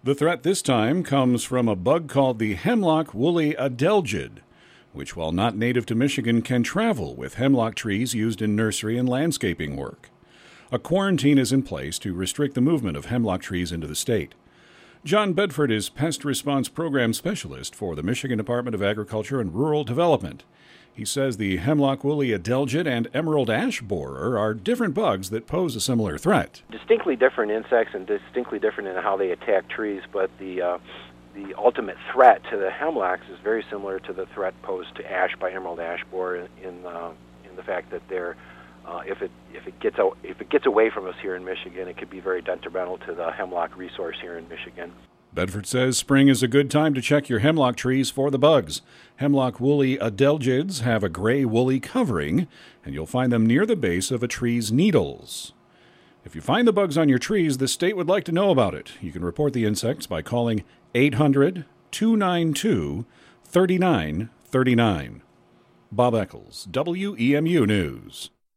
The threat this time comes from a bug called the hemlock woolly adelgid, which, while not native to Michigan, can travel with hemlock trees used in nursery and landscaping work. A quarantine is in place to restrict the movement of hemlock trees into the state. John Bedford is Pest Response Program Specialist for the Michigan Department of Agriculture and Rural Development. He says the hemlock woolly adelgid and emerald ash borer are different bugs that pose a similar threat. Distinctly different insects and distinctly different in how they attack trees, but the ultimate threat to the hemlocks is very similar to the threat posed to ash by emerald ash borer in the fact that they're if it gets away from us here in Michigan, it could be very detrimental to the hemlock resource here in Michigan. Bedford says spring is a good time to check your hemlock trees for the bugs. Hemlock woolly adelgids have a gray woolly covering, and you'll find them near the base of a tree's needles. If you find the bugs on your trees, the state would like to know about it. You can report the insects by calling 800-292-3939. Bob Eccles, WEMU News.